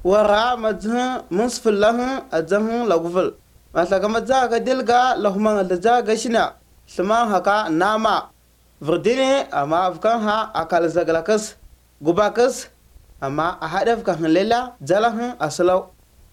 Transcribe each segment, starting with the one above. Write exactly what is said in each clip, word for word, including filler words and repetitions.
wara mazh musfillah azah lagufal masaka maza ga dilga lahuma da ga shina suma haka nama verdine amma afkan ha akal zaglakas gubakas amma a hada afkan lela jalahan asalaw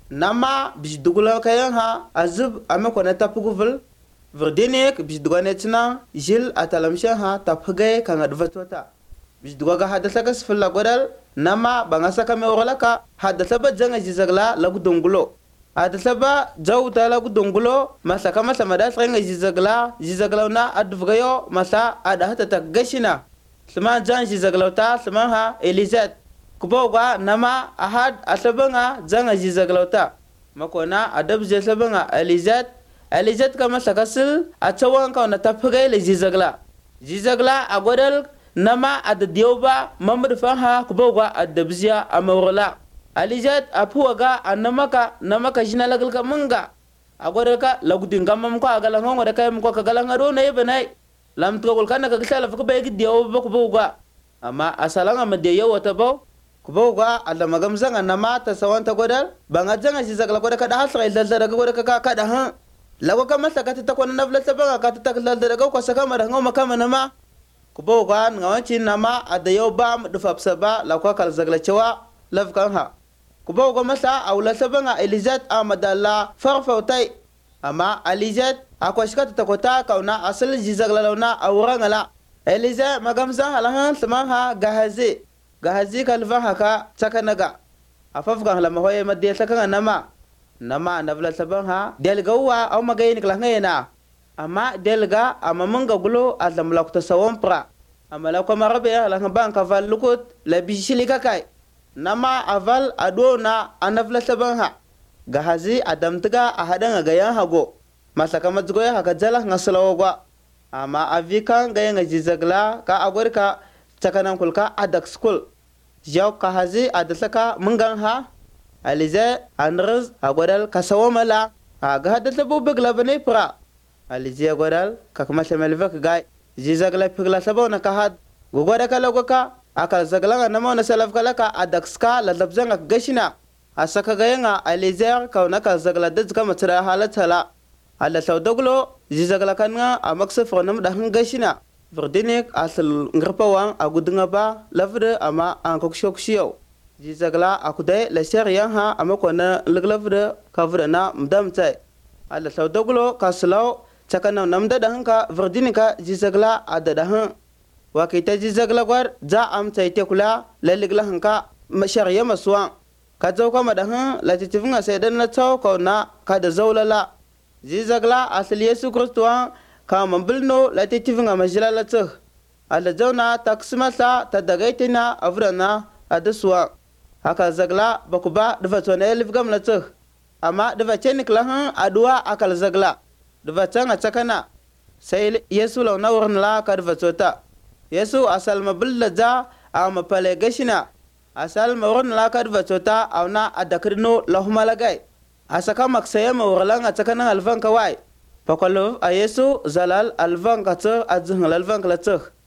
nama bisdugula kayan ha azub amma kona tapugufal verdine bisdugane tina jil atalamshan ha tapugay kan advatota bisduga hadasa kas filla godal nama bangasa kame oralaka hadasa ba janga jizagla lagu dongulo hadasa ba jawta lagu dongulo masa kama sama da tsenga jizagla jizagla na advgayo masa ada hata ta gashina sama jan jizagla ta sama ha elizet kuboga nama ahad asabanga janga jizagla ta makona adab je sabanga elizet elizet kama sakasil achawan ka na tapgay le jizagla jizagla agodal nama ada dioba mamad faha kuboga adabziya amawrala alijat apuwaga anamaka namaka jina lagal ka manga agora ka lagudin gamam ko agala ngongo de kayam ko kagala ngado na yebenay lam togol kana ka sala fa baygi dioba kuboga ama asalanga madiyo wata baw kuboga alla magam zanga nama ta sawanta godal banga janga ji zagala goda ka da hasra ila daga goda ka ka da han lago ka masa ka ta kona nafla sabanga ka ta kala daga ko saka mara ngoma kama nama kuboga ngawanci nama adayo ba mu dufafsa ba la kwa kal zagla cewa lafkan ha kuboga masa aula sabanga elizat amadalla farfautai amma elizat akwa shikata takota kauna asal jizagla launa awrangala elizat magamza halahan samaha gahazi gahazi kalva haka sakanaga afafgan la mahoye madde sakanga nama nama nabla sabanha delgawa aw magayin klangena amma delga amma manga gulo azam lakta sawampra amma la ko marabe la ban ka val lukut la bishili kakai nama aval adona anavla sabanha gahazi adam tiga a hadan ga yan hago masaka mazgo ya haka jala ngaslawwa amma avikan ga yan jizagla ka agorka takanan kulka adak school jaw kahazi adasaka mungan ha alize anrz agodal kasawamala aga hadata bubig labane pra alize godal kakma semelvek gay jizagla pigla sabona kahad gogoda kala goka akal zagla na mona salaf kala ka adakska la labzanga gashina asaka gayenga alize kauna ka zagla dazka matra halatala alla sawdoglo jizagla kanga amaksa fonam da gashina verdinek asal ngrpawan agudunga ba lavre ama an kokshokshio jizagla akude la shariyan ha ama kona laglavre kavre na mdamtai alla sawdoglo kaslaw chakana namda dahanka verdinika jizagla adada han wakita jizagla gwar za am taite kula laligla hanka shariya maswan ka zawka madahan la titifunga saydan na taw kauna kada zawlala jizagla asal yesu kristowan ka mambilno la titifunga majlala tuh alla zawna taksmasa tadagaitina avrana adaswa haka zagla bakuba dvatone elifgam la tuh amma dvachenik lahan adwa akal zagla dvachanga chakana sai yesu law nawrn la ka dvatota yesu asal mabilla za ama pale gashina asal mawrn la ka dvatota awna adakrino lahuma lagai asaka maksaya mawrlanga chakana alvan kawai pakolo a yesu zalal alvan katsa azhang alvan klatsa